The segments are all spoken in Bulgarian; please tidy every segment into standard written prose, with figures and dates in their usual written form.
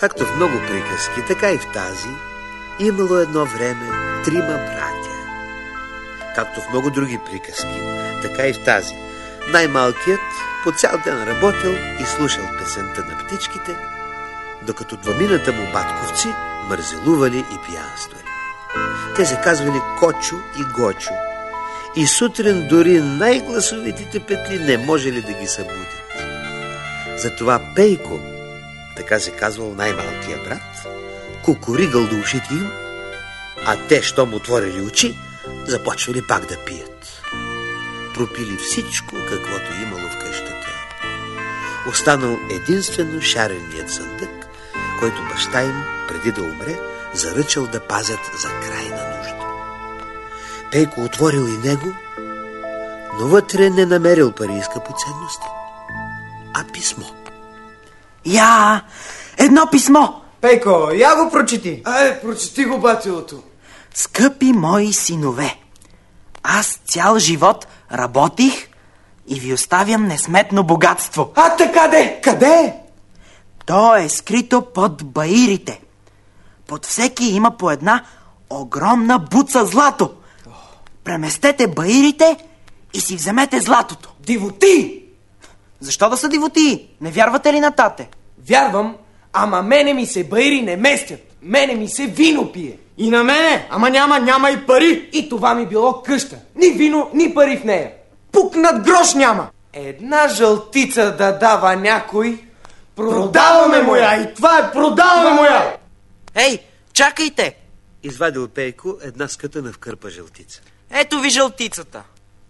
Както в много приказки, така и в тази имало едно време 3 братя. Както в много други приказки, така и в тази най-малкият по цял ден работил и слушал песента на птичките, докато двамината му батковци мързелували и пиянствали. Те се казвали Кочо и Гочо и сутрин дори най-гласовитите петли не можели да ги събудят. Затова Пейко, така се казвал най-малкия брат, кукуригал до ушите им, а те, щом отворили очи, започвали пак да пият. Пропили всичко, каквото имало в къщата. Останал единствено шареният съндък, който баща им, преди да умре, заръчал да пазят за крайна нужда. Пейко отворил и него, но вътре не намерил пари и скъпоценности, а писмо. Я, едно писмо! Пейко, я го прочети. Прочети го, батилото. Скъпи мои синове, аз цял живот работих и ви оставям несметно богатство. Така де? Къде? То е скрито под баирите. Под всеки има по една огромна буца злато. Преместете баирите и си вземете златото. Дивоти! Защо да са дивоти? Не вярвате ли на тате? Вярвам, ама мене ми се баири не местят. Мене ми се вино пие. И на мене, ама няма и пари. И това ми било къща. Ни вино, ни пари в нея. Пукнат грош няма. Една жълтица да дава някой. Продаваме му я! И това е продаваме му я! Ей, чакайте! Извадил Пейко една скътана в кърпа жълтица. Ето ви жълтицата.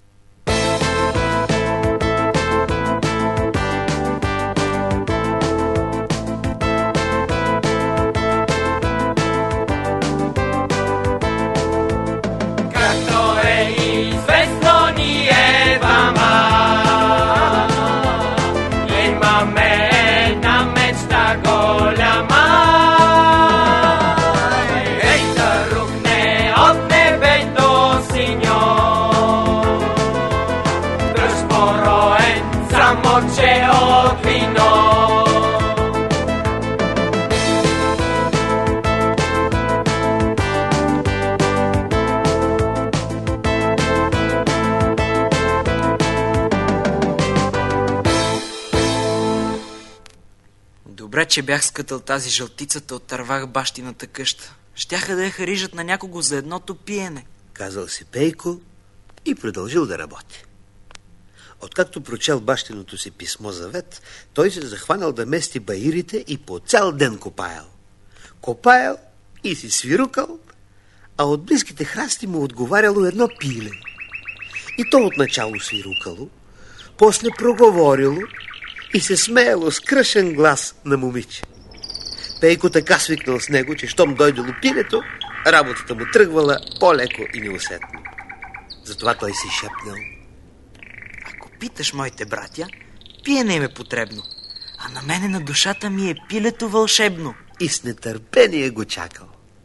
Добре, че бях скътал тази жълтицата, оттървах бащината къща. Щяха да я харижат на някого за едното пиене. Казал си Пейко и продължил да работи. Откакто прочел бащиното си писмо завет, той се захванал да мести баирите и по цял ден копаял. Копаял и си свирукал, а от близките храсти му отговаряло едно пиле. И то отначало свирукало, после проговорило и се смеяло с кръшен глас на момиче. Пейко така свикнал с него, че щом дойдело пилето, работата му тръгвала по-леко и неусетно. Затова той си шепнал: ако питаш моите братя, пиене им е потребно, а на мене на душата ми е пилето вълшебно. И с нетърпение го чакал.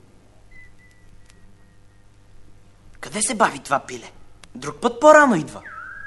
Къде се бави това пиле? Друг път по-рано идва.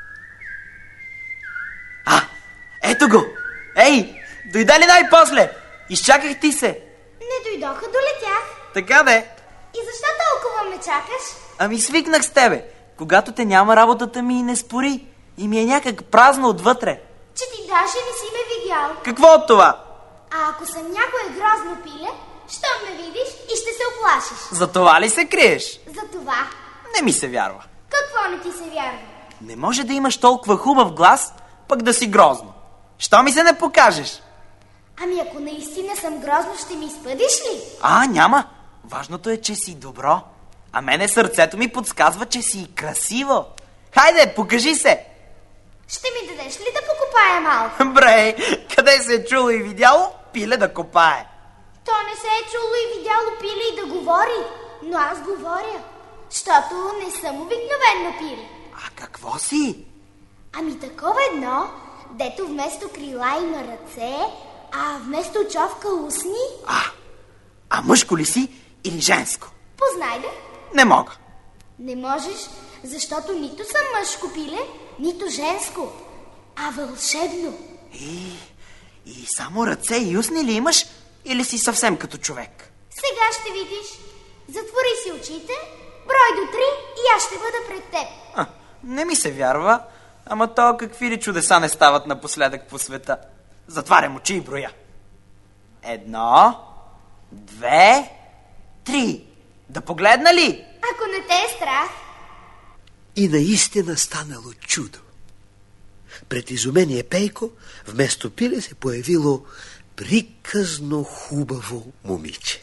Ето го! Ей, дойда ли най-после? Изчаках ти се. Не дойдоха, долетях. Така де. И защо толкова ме чакаш? Ами свикнах с тебе. Когато те няма, работата ми не спори. И ми е някак празно отвътре. Че ти даже не си ме видял. Какво от това? А ако съм някое грозно пиле, щом ме видиш и ще се оплашиш. За това ли се криеш? За това. Не ми се вярва. Какво не ти се вярва? Не може да имаш толкова хубав глас, пък да си грозно. Що ми се не покажеш? Ами ако наистина съм грозно, ще ми изпъдиш ли? Няма. Важното е, че си добро. А мене сърцето ми подсказва, че си красиво. Хайде, покажи се. Ще ми дадеш ли да покопая малко? Бре, къде се е чуло и видяло пиле да копае? То не се е чуло и видяло пиле и да говори. Но аз говоря, защото не съм обикновено пиле. А какво си? Ами такова едно, дето вместо крила има ръце, а вместо човка устни. А мъжко ли си или женско? Познай да. Не мога. Не можеш, защото нито съм мъжко пиле, нито женско, а вълшебно. И само ръце и устни ли имаш? или си съвсем като човек? Сега ще видиш. Затвори си очите, брой до 3 и аз ще бъда пред теб. Не ми се вярва, ама то какви ли чудеса не стават напоследък по света. Затварям очи и броя. 1, 2, 3. Да погледна ли? Ако не те е страх. И наистина станало чудо. Пред изумение Пейко вместо пиле се появило приказно хубаво момиче.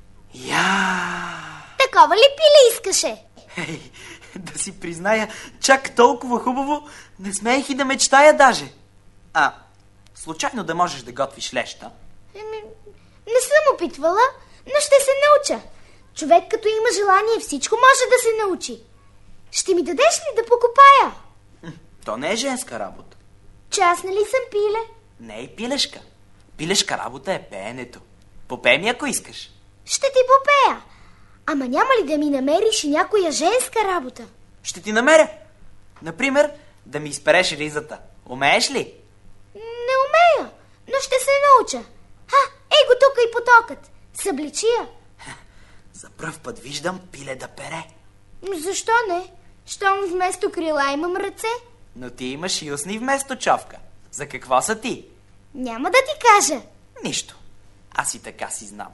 Такова ли пиле искаше? Да си призная, чак толкова хубаво не смеех и да мечтая даже. Случайно да можеш да готвиш леща? Не съм опитвала, но ще се науча. Човек като има желание, всичко може да се научи. Ще ми дадеш ли да покопая? То не е женска работа. Че аз нали съм пиле? Не е пилешка. Пилешка работа е пеенето. Попей ми, ако искаш. Ще ти попея. Ама няма ли да ми намериш и някоя женска работа? Ще ти намеря. Например, да ми изпереш ризата. Умееш ли? Не умея, но ще се науча. Ей го тук и потокът. Събличия. За пръв път виждам пиле да пере. Защо не? Щом вместо крила имам ръце? Но ти имаш и устни вместо човка. За какво са ти? Няма да ти кажа. Нищо. Аз и така си знам.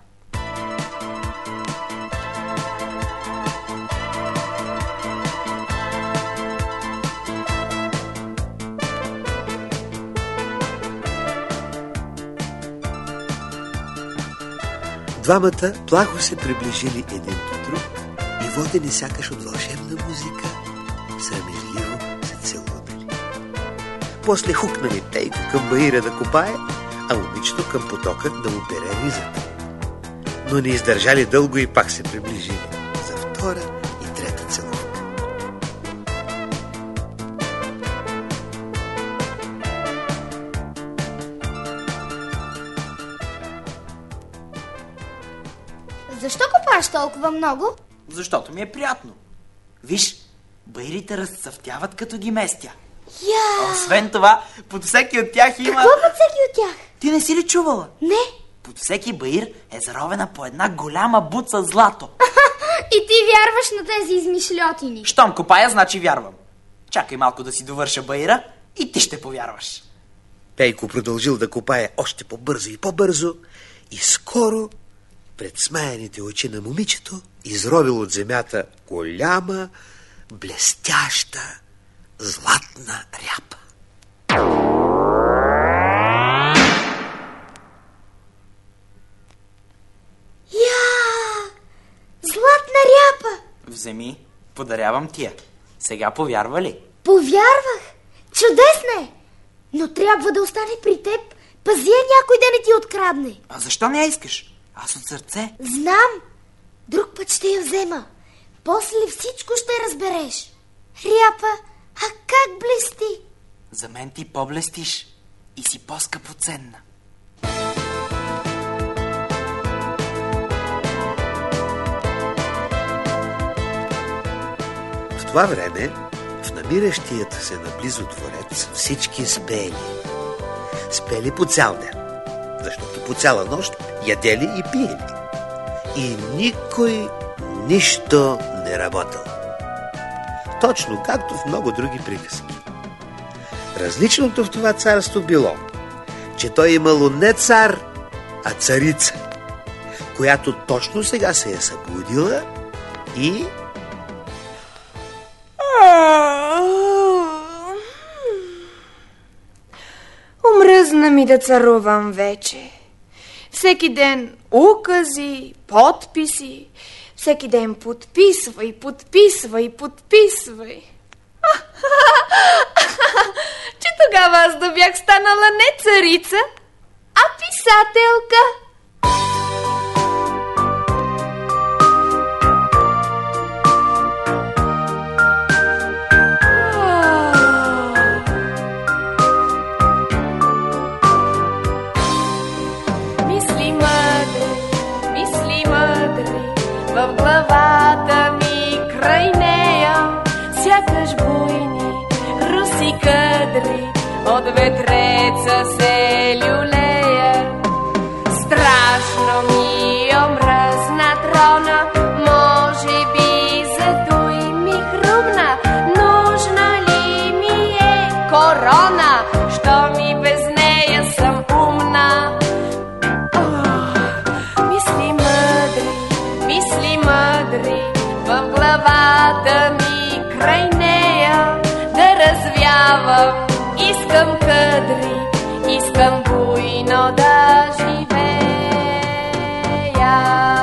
Двамата плахо се приближили един до друг и водени сякаш от вълшебна музика, срамежливо се целунали. После хукнали Пейко към баира да копае, а момичето към потока да му пере ризата. Но не издържали дълго и пак се приближили за втора и трета целувка. Защо копаеш толкова много? Защото ми е приятно. Виж, баирите разцъфтяват като ги местя. Освен това, под всеки от тях има... Какво под всеки от тях? Ти не си ли чувала? Не. Под всеки баир е заровена по една голяма буца злато. И ти вярваш на тези измишльотини? Щом копая, значи вярвам. Чакай малко да си довърша баира и ти ще повярваш. Пейко продължил да копае още по-бързо и по-бързо и скоро пред смаяните очи на момичето изровил от земята голяма, блестяща, златна ряпа. Златна ряпа! Вземи, подарявам ти я. Сега повярва ли? Повярвах! Чудесна е! Но трябва да остане при теб. Пази я някой да не ти открадне. А защо не я искаш? Аз от сърце. Знам! Друг път ще я взема. После всичко ще разбереш. Ряпа, а как блести? За мен ти по-блестиш и си по-скъпоценна. В това време в намиращият се наблизо дворец всички спели. Спели по цял ден, защото по цяла нощ ядели и пиели. И никой нищо не работил. Точно както в много други приказки. Различното в това царство било, че той имало не цар, а царица, която точно сега се е събудила и... Омръзна ми да царувам вече. Всеки ден укази, подписи, всеки ден подписвай, подписвай, подписвай. Че тогава аз да бях станала не царица, а писателка. В главата ми край нея сякаш буйни руси кадри от ветреца се люлея. Страшно ми омръзна трона, може би зато и ми хрумна. Нужна ли ми е корона, що ми без нея съм умна? Мисли мъдри в главата ми, край нея да развявам. Искам къдри, искам буйно да живея.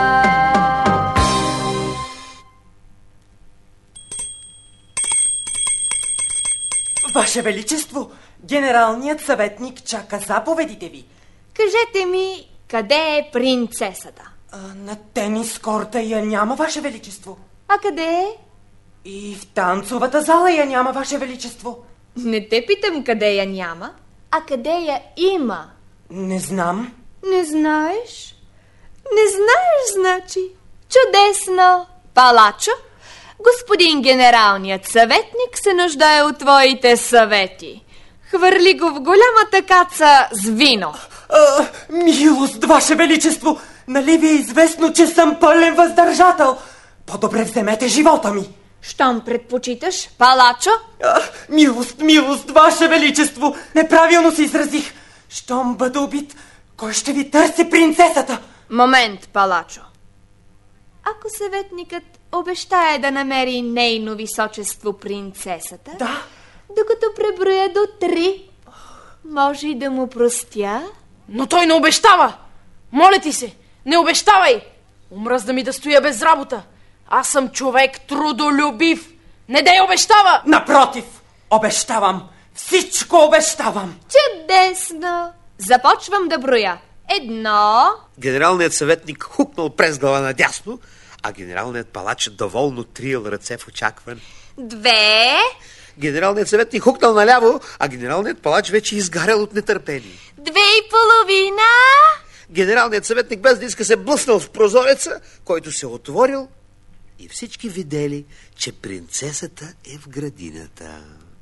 Ваше Величество, генералният съветник чака заповедите ви. Кажете ми, къде е принцесата? На тенис корта я няма, Ваше Величество. А къде е? И в танцовата зала я няма, Ваше Величество. Не те питам къде я няма, а къде я има. Не знам. Не знаеш? Не знаеш, значи. Чудесно. Палачо, господин генералният съветник се нуждае от твоите съвети. Хвърли го в голямата каца с вино. Милост, Ваше Величество! Нали ви е известно, че съм пълен въздържател? По-добре вземете живота ми. Щом предпочиташ, палачо? Милост, Ваше Величество! Неправилно се изразих. Щом бъда убит, кой ще ви търси принцесата? Момент, палачо. Ако съветникът обещае да намери нейно височество принцесата, да, докато преброя до 3, може и да му простя. Но той не обещава! Моля ти се, не обещавай! Омръзна ми да стоя без работа. Аз съм човек трудолюбив. Не дай обещава! Напротив, обещавам. Всичко обещавам. Чудесно! Започвам да броя. 1. Генералният съветник хукнал през глава надясно, а генералният палач доволно триел ръце в очакване. 2. Генералният съветник хукнал наляво, а генералният палач вече изгарял от нетърпение. 2,5. Генералният съветник без да иска се блъснал в прозореца, който се отворил и всички видели, че принцесата е в градината.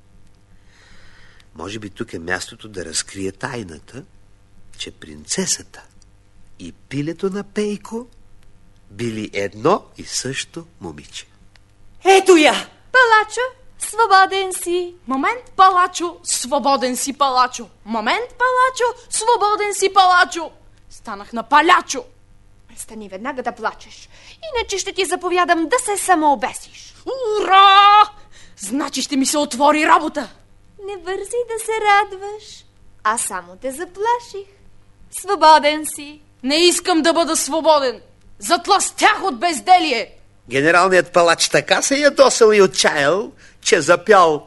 Може би тук е мястото да разкрие тайната, че принцесата и пилето на Пейко били едно и също момиче. Ето я! Палачо, свободен си. Момент, палачо, свободен си, палачо. Момент, палачо, свободен си, палачо. Станах на палячо. Престани веднага да плачеш, иначе ще ти заповядам да се самообесиш. Ура! Значи ще ми се отвори работа. Не бързи да се радваш. Аз само те заплаших. Свободен си. Не искам да бъда свободен. Затластях от безделие. Генералният палач така се ядосал и отчаял, че запял.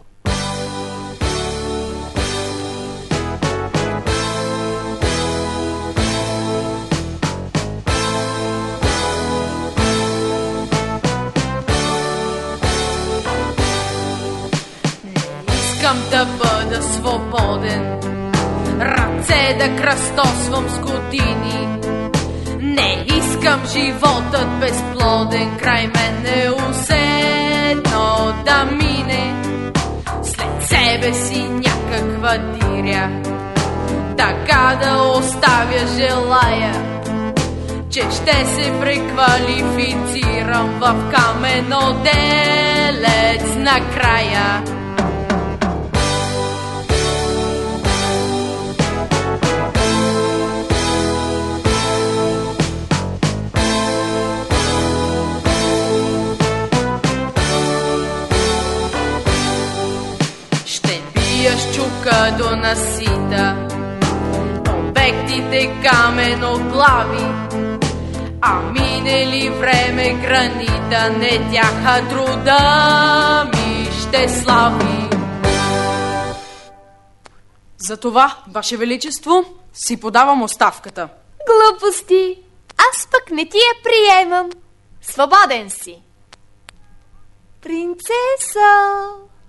Искам да бъда свободен, ръце да кръстосвам с години. Не искам животът безплоден край мен неусетно да мине. След себе си някаква диря, така да оставя желая, че ще се преквалифицирам в каменоделец накрая. Щука до насита обектите каменоглави, а мине ли време гранита, не тяха труда ми ще слави. Затова, Ваше Величество, си подавам оставката. Глупости! Аз пък не ти я приемам. Свободен си. Принцесо!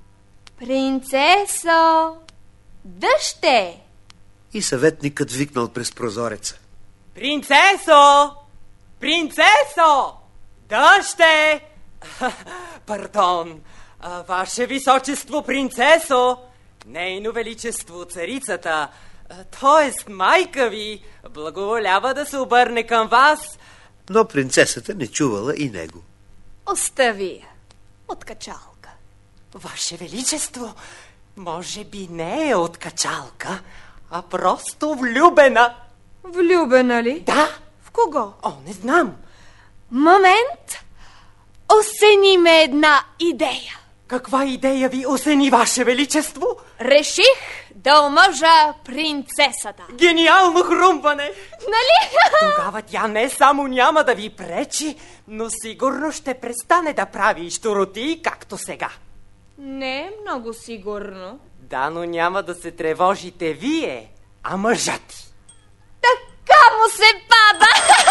Принцесо! Дъще! И съветникът викнал през прозореца. Принцесо! Принцесо! Дъще! Пардон, Ваше Височество, принцесо! Нейно Величество, царицата. Тоест, майка ви благоволява да се обърне към вас. Но принцесата не чувала и него. Остави я. Откачалка. Ваше Величество, може би не е откачалка, а просто влюбена. Влюбена ли? Да. В кого? О, не знам. Момент. Осени ме една идея. Каква идея ви осени, Ваше Величество? Реших да омъжа принцесата. Гениално хрумване! Нали? Тогава тя не само няма да ви пречи, но сигурно ще престане да прави щуроти, както сега. Не е много сигурно. Да, но няма да се тревожите вие, а мъжът. Така му се пада!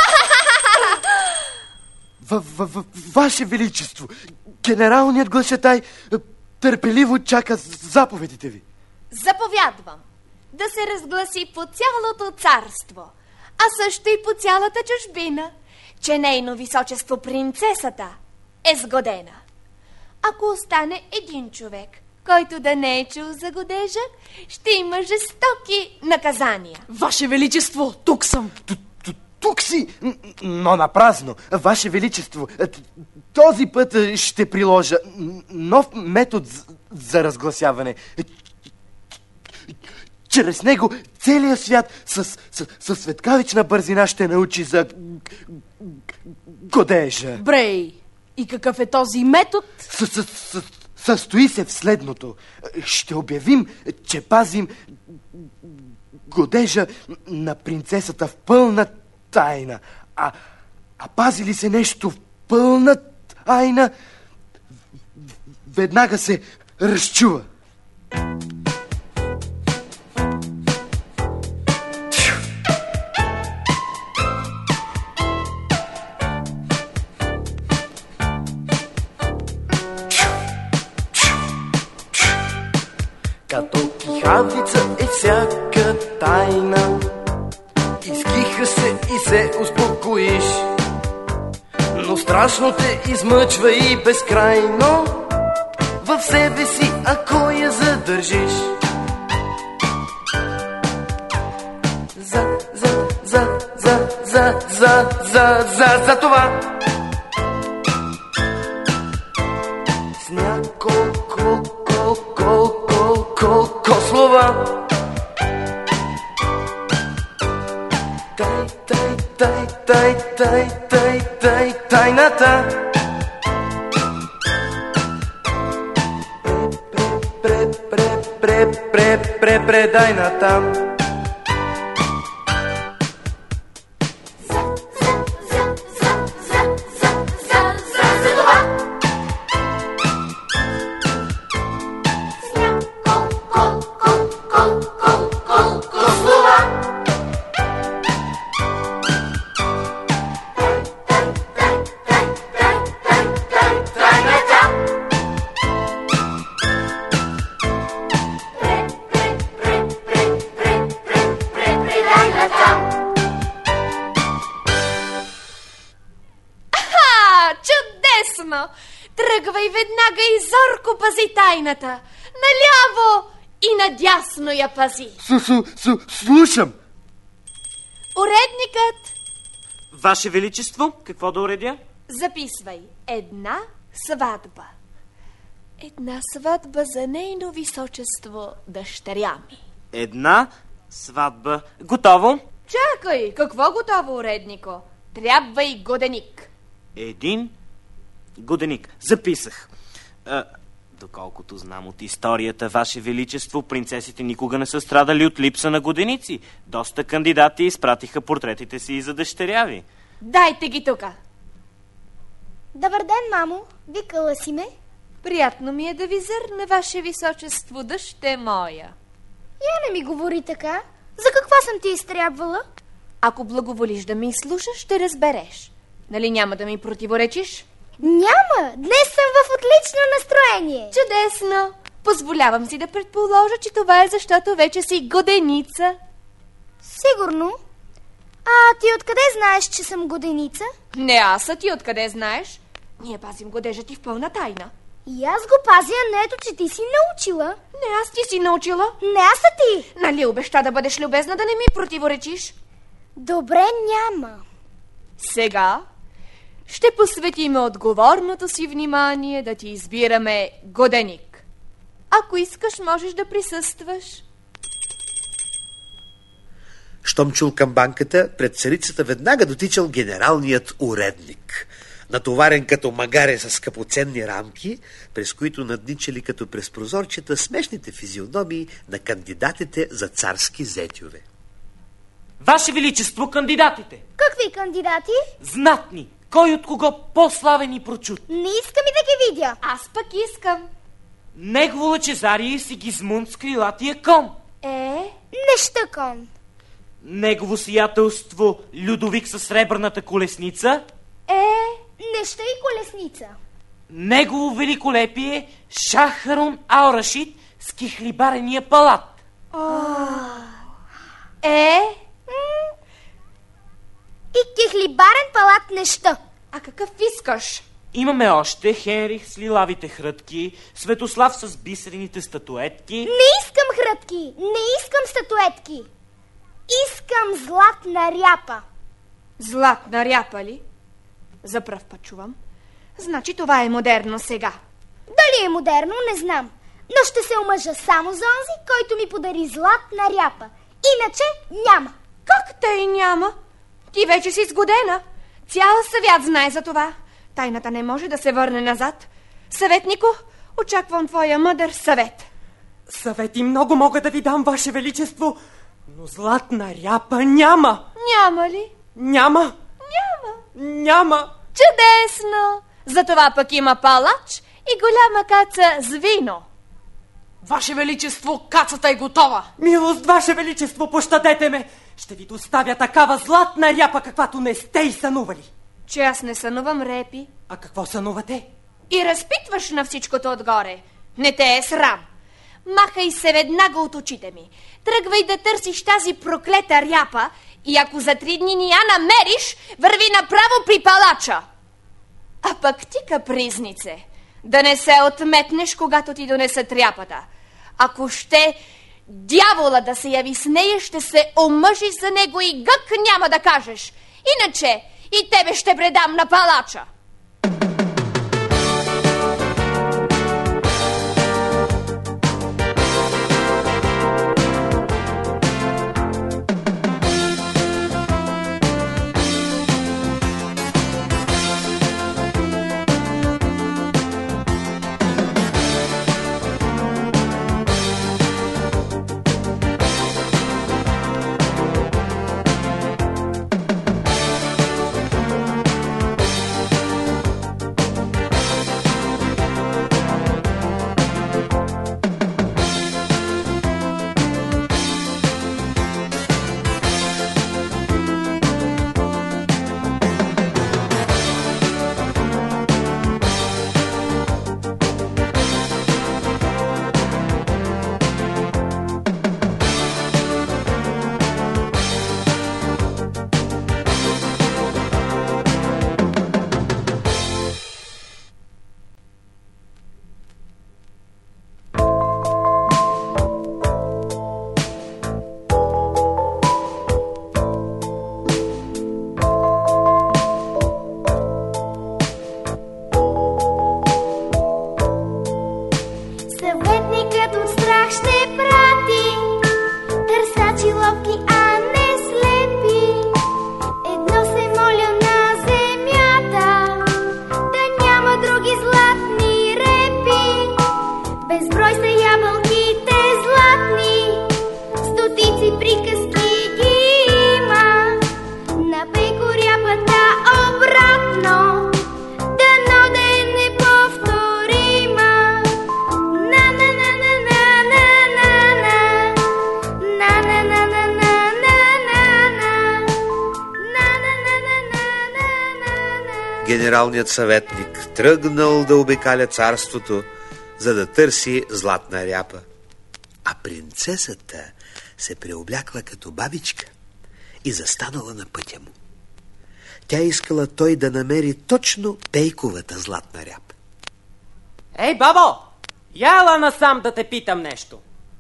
Ваше Величество, генералният глашатай търпеливо чака заповедите ви. Заповядвам да се разгласи по цялото царство, а също и по цялата чужбина, че нейно височество принцесата е сгодена. Ако остане един човек, който да не е чул за годежа, ще има жестоки наказания. Ваше Величество, тук съм. Тук си, но напразно. Ваше Величество, този път ще приложа нов метод за разгласяване. Чрез него целият свят със светкавична бързина ще научи за годежа. Брей, и какъв е този метод? Състои се в следното. Ще обявим, че пазим годежа на принцесата в пълна тайна. А пази ли се нещо в пълна тайна, веднага се разчува. Като кихавица е всяка тайна, изкиха се и се успокоиш, но страшно те измъчва и безкрайно в себе си, ако я задържиш. За това с няколко слова тайната предай натам. Тръгвай веднага и зорко пази тайната. Наляво и надясно я пази. Слушам. Уредникът. Ваше Величество, какво да уредя? Записвай. Една сватба. Една сватба за нейно височество дъщеря ми. Една сватба. Готово? Чакай, какво готово, уреднико? Трябва и годеник. Един годеник. Записах. Доколкото знам от историята, Ваше Величество, принцесите никога не са страдали от липса на годеници. Доста кандидати изпратиха портретите си и за дъщеря ви. Дайте ги тука. Добър ден, мамо. Викала си ме? Приятно ми е да ви зърна, Ваше Височество, дъще моя. Я не ми говори така. За какво съм ти изтрябвала? Ако благоволиш да ме изслушаш, ще разбереш. Нали няма да ми противоречиш? Няма! Днес съм в отлично настроение. Чудесно! Позволявам си да предположа, че това е защото вече си годеница. Сигурно. А ти откъде знаеш, че съм годеница? Не, аз, а ти откъде знаеш? Ние пазим годежа ти в пълна тайна. И аз го пазя, но ето, че ти си научила. Не, аз ти си научила. Не, аз а ти. Нали обеща да бъдеш любезна, да не ми противоречиш? Добре, няма. Сега ще посветиме отговорното си внимание да ти избираме годеник. Ако искаш, можеш да присъстваш. Щом чул камбанката, пред царицата веднага дотичал генералният уредник. Натоварен като магаре с скъпоценни рамки, през които надничали като през прозорчета смешните физиономии на кандидатите за царски зетюве. Ваше Величество, кандидатите! Какви кандидати? Знатни! Кой от кого по-славен и прочут? Не искам и да ги видя. Аз пък искам. Негово Лъчезарие Сигизмунд с крилатия кон. Неща кон. Негово сиятелство Людовик със сребърната колесница. Неща и колесница. Негово великолепие Шах Харун ал Рашид с кихлибарения палат. И кихлибарен палат неща. А какъв искаш? Имаме още Хенрих с лилавите хрътки, Светослав с бисерените статуетки. Не искам хрътки, не искам статуетки. Искам златна ряпа. Златна ряпа ли? За пръв път чувам. Значи това е модерно сега. Дали е модерно, не знам. Но ще се омъжа само за онзи, който ми подари златна ряпа. Иначе няма. Как тъй няма? Ти вече си сгодена. Цял свят знае за това. Тайната не може да се върне назад. Съветнико, очаквам твоя мъдър съвет. Съвети много мога да ви дам, Ваше Величество, но златна ряпа няма. Няма ли? Няма. Няма. Чудесно! Затова пък има палач и голяма каца с вино. Ваше Величество, кацата е готова. Милост, Ваше Величество, пощадете ме. Ще ви доставя такава златна ряпа, каквато не сте и сънували. Че аз не сънувам репи. А какво сънувате? И разпитваш на всичкото отгоре. Не те е срам. Махай се веднага от очите ми. Тръгвай да търсиш тази проклета ряпа и ако за 3 дни ни я намериш, върви направо при палача. А пък ти, капризнице, да не се отметнеш, когато ти донесат ряпата. Ако ще дявола да се яви с нея, ще се омъжиш за него и гък няма да кажеш. Иначе и тебе ще предам на палача. Генералният съветник тръгнал да обикаля царството, за да търси златна ряпа. А принцесата се преоблякла като бабичка и застанала на пътя му. Тя искала той да намери точно пейковата златна ряпа. Ей, бабо! Яла насам да те питам нещо.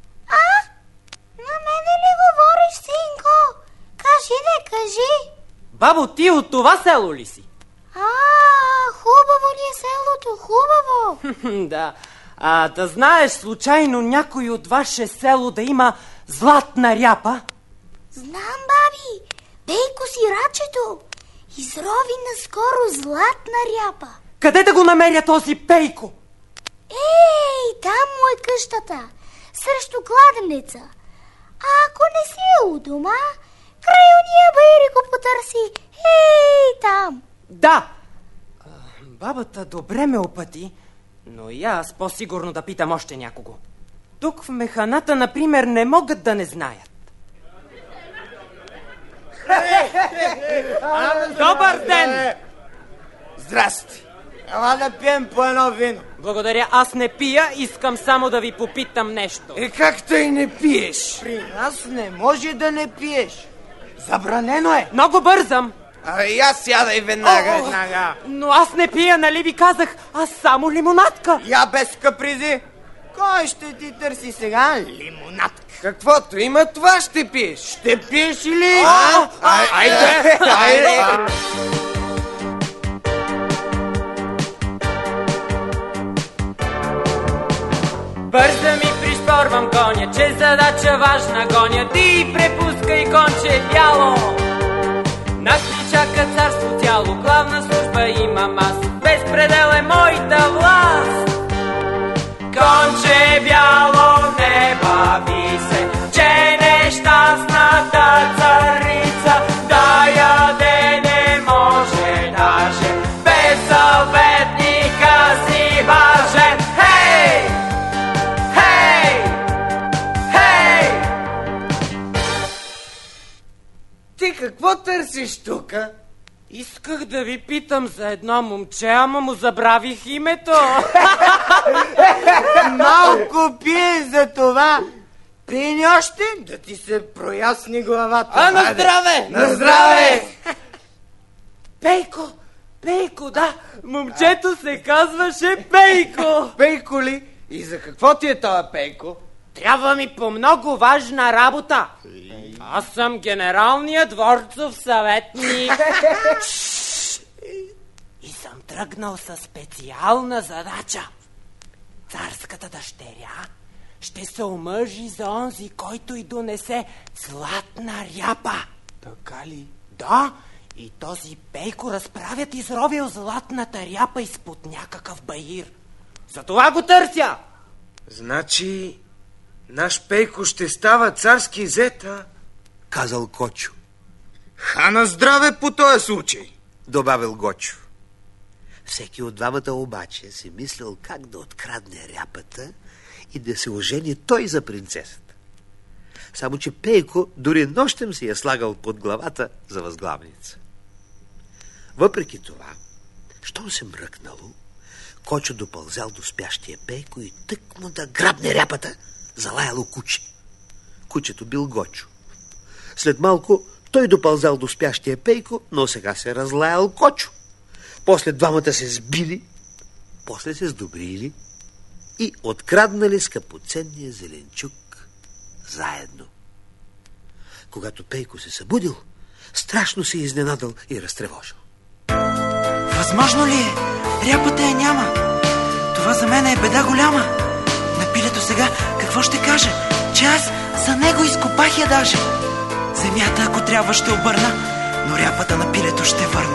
На мене ли говориш, синко? Кажи, кажи. Бабо, ти от това село ли си? Хубаво ни е селото, хубаво. Да. Да знаеш случайно някой от ваше село да има златна ряпа? Знам, баби. Пейко сирачето изрови наскоро златна ряпа. Къде да го намеря този Пейко? Там му е къщата, срещу кладенеца. А ако не си у дома, край уния баири го потърси. Там. Да. Бабата добре ме опъти, но и аз по-сигурно да питам още някого. Тук в механата, например, не могат да не знаят. Добър ден! Здрасти! Ела да пием по едно вино. Благодаря, аз не пия, искам само да ви попитам нещо. Как тъй не пиеш? При нас не може да не пиеш. Забранено е. Много бързам. И аз сядай веднага. Но аз не пия, нали ви казах? Аз само лимонадка. Я без капризи. Кой ще ти търси сега лимонадка? Каквото има, това ще пиеш. Ще пиеш или? Айде! Бърза ми пришпорвам коня, че задача важна гоня. Ти препускай конче бяло. Нас ни чака царство цяло, главна служба имам аз. Без предел е моята власт. Конче бяло, не бави се, че нещастната царица да яде не може даже. Без съветника си важен. Хей! Хей! Хей! Ти какво търсиш тука? Исках да ви питам за едно момче, ама му забравих името. Малко пие за това. Пини още, да ти се проясни главата. На здраве! На здраве! Пейко, да. Момчето се казваше Пейко. Пейко ли? И за какво ти е това Пейко? Трябва ми по много важна работа. Аз съм генералният дворцов съветник. И съм тръгнал със специална задача. Царската дъщеря ще се омъжи за онзи, който й донесе златна ряпа. Така ли? Да, и този Пейко разправят изровил златната ряпа изпод някакъв баир. Затова го търся. Значи, наш Пейко ще става царски зета, казал Кочо. Хана здраве по този случай, добавил Гочо. Всеки от двамата обаче си мислил как да открадне ряпата и да се ожени той за принцесата. Само че Пейко дори нощем си я слагал под главата за възглавница. Въпреки това, щом се мръкнало, Кочо допълзял до спящия Пейко и тък му да грабне ряпата, залаяло куче. Кучето бил Гочо. След малко той допълзал до спящия Пейко, но сега се разлаял Кочо. После двамата се сбили, после се сдобрили и откраднали скъпоценния зеленчук заедно. Когато Пейко се събудил, страшно се изненадал и разтревожил. Възможно ли е? Ряпата я няма. Това за мен е беда голяма. На пилето сега какво ще каже? Че аз за него изкопах я даже. Земята, ако трябва, ще обърна, но ряпата на пилето ще върна.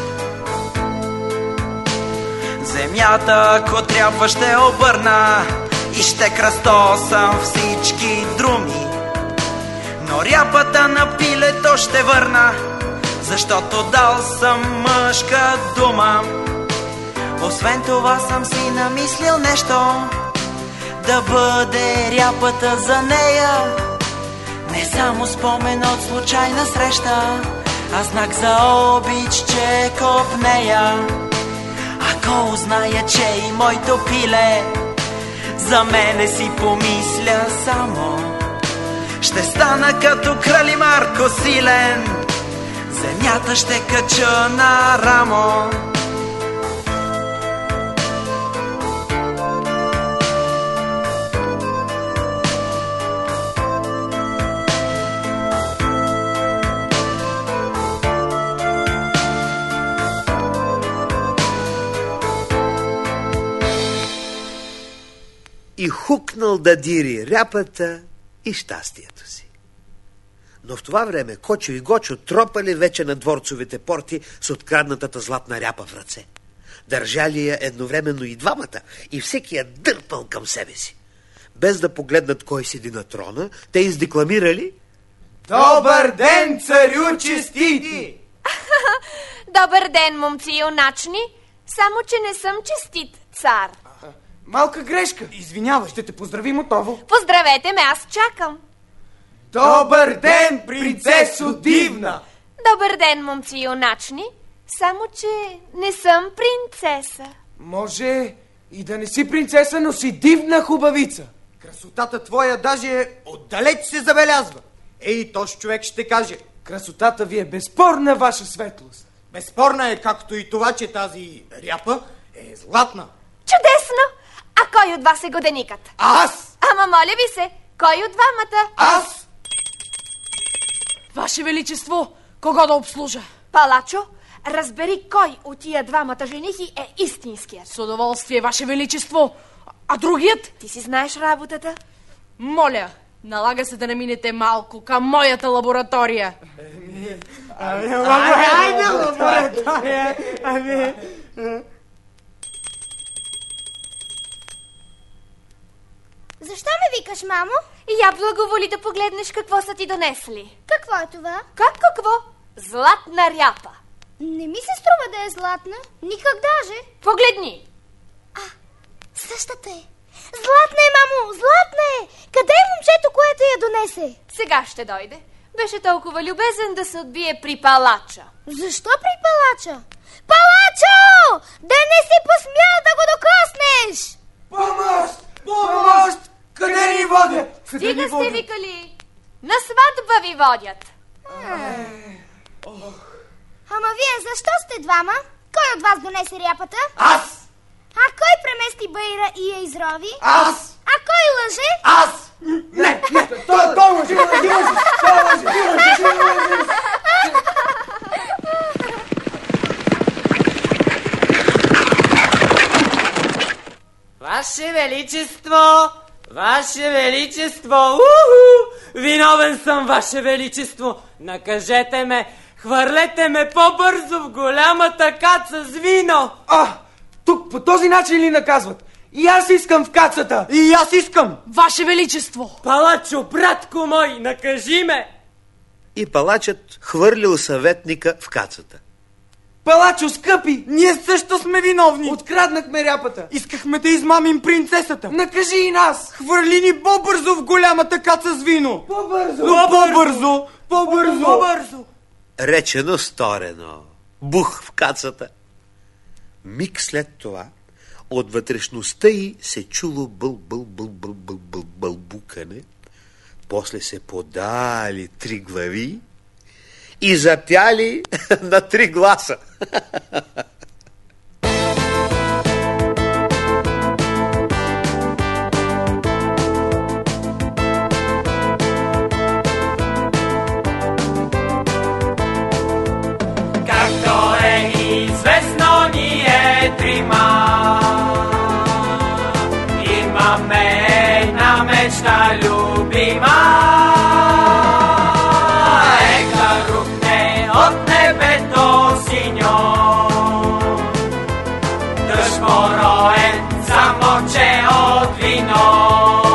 Земята, ако трябва, ще обърна и ще кръстосам всички друми. Но ряпата на пилето ще върна, защото дал съм мъжка дума. Освен това съм си намислил нещо, да бъде ряпата за нея не само спомен от случайна среща, а знак за обич, че копнея. Ако узная, че и моето пиле за мене си помисля само, ще стана като крали Марко силен, земята ще кача на рамо. и хукнал да дири ряпата и щастието си. Но в това време Кочо и Гочо тропали вече на дворцовите порти с откраднатата златна ряпа в ръце. Държали я едновременно и двамата и всеки я дърпал към себе си. Без да погледнат кой седи на трона, те издекламирали: Добър ден, царю честити! Добър ден, момци юначни, само че не съм честит цар. Малка грешка. Извинявай, ще те поздравим отново. Поздравете ме, аз чакам. Добър ден, принцесо дивна! Добър ден, момци юначни, само че не съм принцеса. Може и да не си принцеса, но си дивна хубавица. Красотата твоя даже отдалеч се забелязва. Ей, тош човек ще каже: красотата ви е безспорна, ваша светлост. Безспорна е, както и това, че тази ряпа е златна. Чудесно! А кой от вас е годеникът? Аз! Ама моля ви се, кой от двамата? Аз! Ваше Величество, кого да обслужа? Палачо, разбери кой от тия двамата женихи е истинският. С удоволствие, Ваше Величество. А другият? Ти си знаеш работата. Моля, налага се да наминете малко към моята лаборатория. Айде, лаборатория! Защо ме викаш, мамо? Я благоволи да погледнеш какво са ти донесли. Какво е това? Как какво? Златна ряпа. Не ми се струва да е златна. Никак даже. Погледни. Същата е. Златна е, мамо, златна е. Къде е момчето, което я донесе? Сега ще дойде. Беше толкова любезен да се отбие при палача. Защо при палача? Палачо! Да не си посмял да го докоснеш! Помощ! Помощ! Къде ни водят? Стига сте викали. На сватба ви водят. Ама вие защо сте двама? Кой от вас донесе ряпата? Аз! А кой премести баира и я изрови? Аз! А кой лъже? Аз! Не! Той лъжи! Ваше Величество! Ваше Величество! Уху! Виновен съм, Ваше Величество! Накажете ме! Хвърлете ме по-бързо в голямата каца с вино! Тук по този начин ли наказват? И аз искам в кацата! И аз искам! Ваше Величество! Палачо, братко мой, накажи ме! И палачът хвърлил съветника в кацата. Палачо, скъпи! Ние също сме виновни! Откраднахме ряпата! Искахме да измамим принцесата! Накажи и нас! Хвърли ни по-бързо в голямата каца с вино! По-бързо! По-бързо! По-бързо! По-бързо! Речено, сторено. Бух в кацата. Миг след това от вътрешността й се чуло бълбукане. После се подали 3 глави и запяли на 3 гласа. Както е известно, ние трима имаме една мечта любима. Ека рухне от небето синьо, дъжд мороен замоче от вино.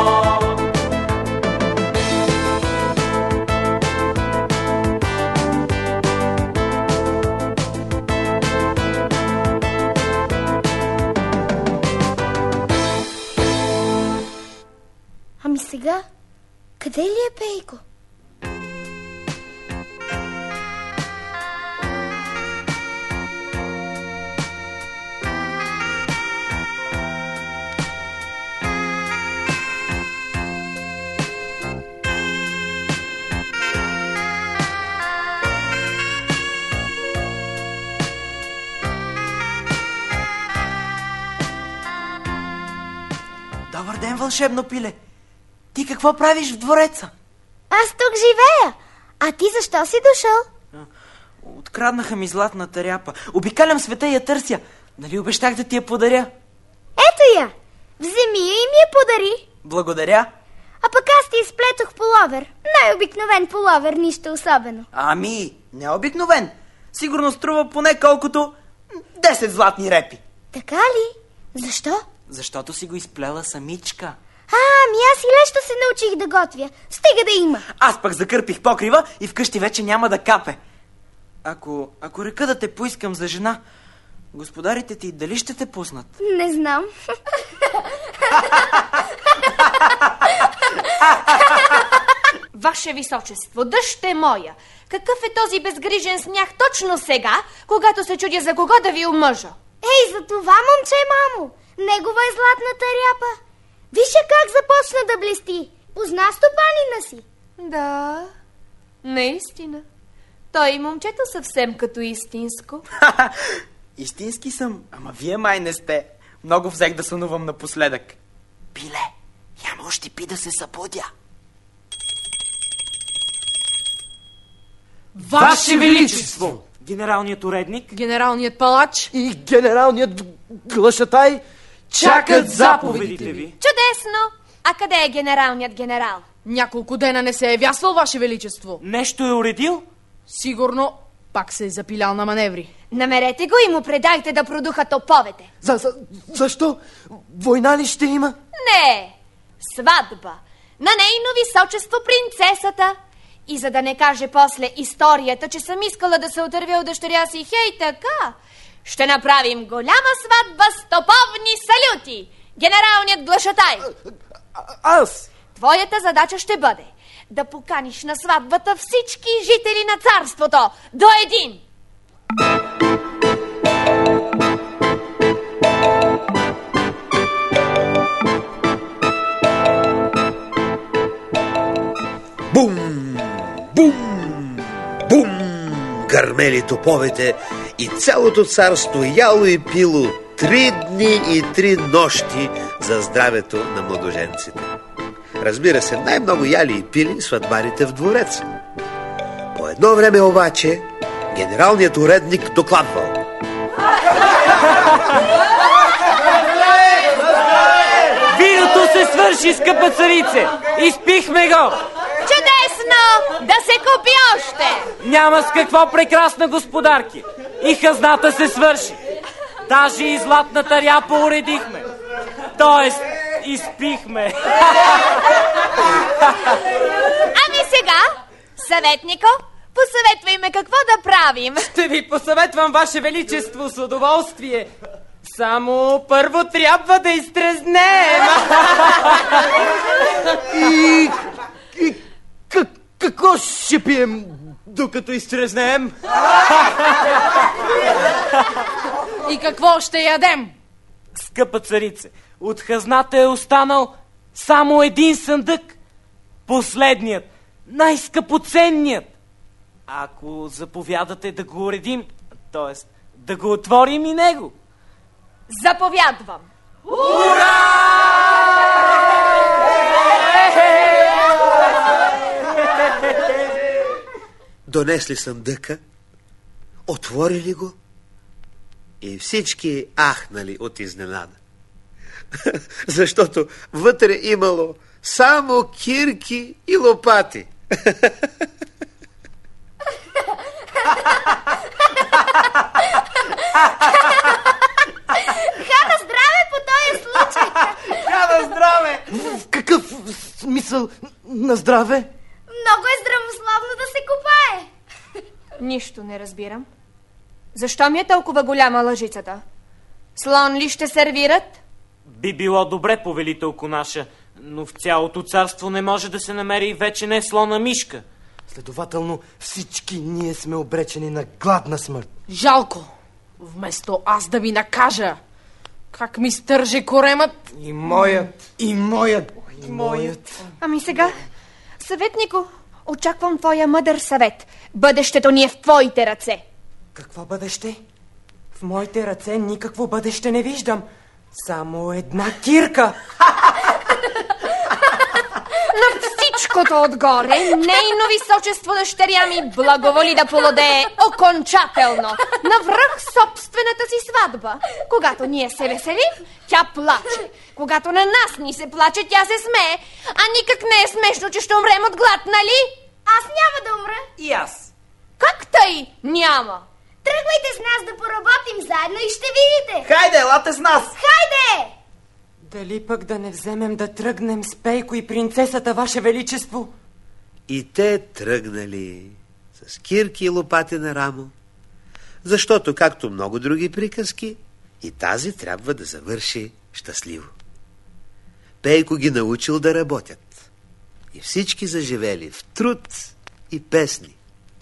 Ами сега, къде ли е Пейко? Добър ден, вълшебно пиле. Ти какво правиш в двореца? Аз тук живея. А ти защо си дошъл? Откраднаха ми златната ряпа. Обикалям света и я търся. Нали обещах да ти я подаря? Ето я. Вземи я и ми я подари. Благодаря. А пък аз ти изплетох пуловер. Най-обикновен пуловер, нищо особено. Ами, необикновен. Сигурно струва поне колкото 10 златни репи. Така ли? Защо? Защото си го изплела самичка. Ами аз и лещо се научих да готвя. Стига да има. Аз пък закърпих покрива и вкъщи вече няма да капе. Ако река да те поискам за жена, господарите ти дали ще те пуснат? Не знам. Ваше височество, дъще моя, какъв е този безгрижен смях точно сега, когато се чудя за кого да ви омъжа? Ей, за това момче, мамо. Негова е златната ряпа. Виж как започна да блести. Позна стопанина си. Да, наистина. Той и момчето съвсем като истинско. Истински съм, ама вие май не сте. Много взех да сънувам напоследък. Пиле, я още пи да се събудя. Ваше Величество! Генералният уредник, Генералният палач. И генералният глашатай чакат заповедите ви. Чудесно! А къде е генералният генерал? Няколко дена не се е явясвал, Ваше Величество. нещо е уредил? Сигурно пак се е запилял на маневри. Намерете го и му предайте да продуха топовете. Защо? Война ли ще има? Не, сватба на нейно височество принцесата. И за да не каже после историята, че съм искала да се отървя от дъщеря си, хей така, ще направим голяма сватба с топовни салюти. Генералният глашатай. Аз? Твоята задача ще бъде да поканиш на сватбата всички жители на царството до един. Бум! Бум! Бум! Гърмели топовете и цялото царство яло и пило 3 дни и 3 нощи за здравето на младоженците. Разбира се, най-много яли и пили сватбарите в двореца. По едно време обаче генералният уредник докладвал: Виното се свърши, скъпа царице! Изпихме го! Чудесно! Да се купи още! Няма с какво, прекрасна господарки! И хазната се свърши! Даже и златната ряпа уредихме! Тоест, изпихме! Ами сега, съветнико, посъветвай ме какво да правим. Ще ви посъветвам, Ваше Величество, с удоволствие. Само първо трябва да изтрезнем. И какво ще пием, докато изтрезнем? И какво ще ядем? Скъпа царице, от хазната е останал само един съндък. Последният, най-скъпоценният. Ако заповядате да го уредим, т.е. да го отворим и него. Заповядвам. Донесли съндъка, отворили го и всички ахнали от изненада. Защото вътре имало само кирки и лопати. Хана здраве по този случай! На здраве! В какъв смисъл на здраве? Много е здравословно да се купае. Нищо не разбирам. Защо ми е толкова голяма лъжицата? Слон ли ще сервират? Би било добре, повелителко наша, но в цялото царство не може да се намери вече не слона мишка. Следователно всички ние сме обречени на гладна смърт. Жалко! Вместо аз да ви накажа, как ми стърже коремът. И моят, и моят, и моят. Ами сега, съветнико, очаквам твоя мъдър съвет. Бъдещето ни е в твоите ръце. Какво бъдеще? В моите ръце никакво бъдеще не виждам. Само една кирка. На всичкото отгоре, нейно височество дъщеря ми благоволи да полудее окончателно навръх собствената си сватба. Когато ние се веселим, тя плаче. Когато на нас ни се плаче, тя се смее. А никак не е смешно, че ще умрем от глад, нали? Аз няма да умра. И аз. Как тъй? Няма. Тръгвайте с нас да поработим заедно и ще видите. Хайде, елате с нас! Хайде! Дали пък да не вземем да тръгнем с Пейко и принцесата, Ваше Величество? И те тръгнали с кирки и лопати на рамо, защото, както много други приказки, и тази трябва да завърши щастливо. Пейко ги научил да работят и всички заживели в труд и песни.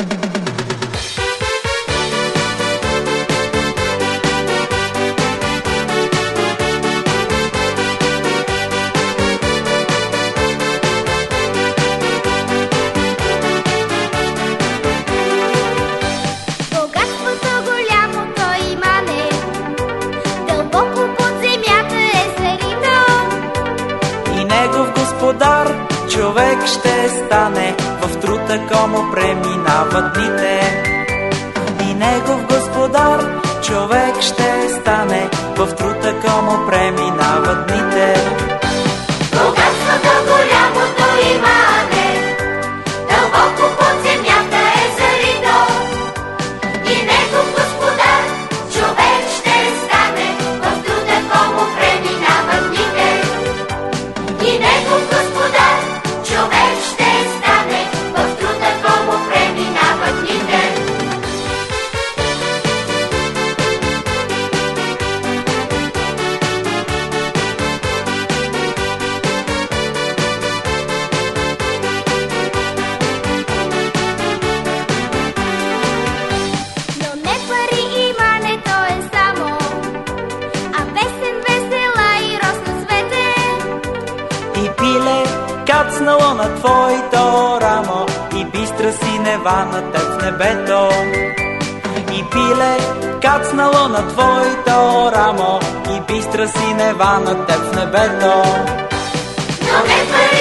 Човек ще стане, в труд ако му преминават дните. И негов господар, човек ще стане, в труд ако му преминават дните. Богатството голямото имане, дълбоко под земята е зарито. И негов господар, човек ще стане, в труд ако му преминават дните. И негов господар, човек ще стане, в труд ако му преминават дните. Но не пари имането е само, а песен весела и росна свете. И пиле кацнало на твоето рамо, и бистра синева на теб в небето. И пиле кацнало на твоето рамо, и бистра синева на теб в небето. Но не пари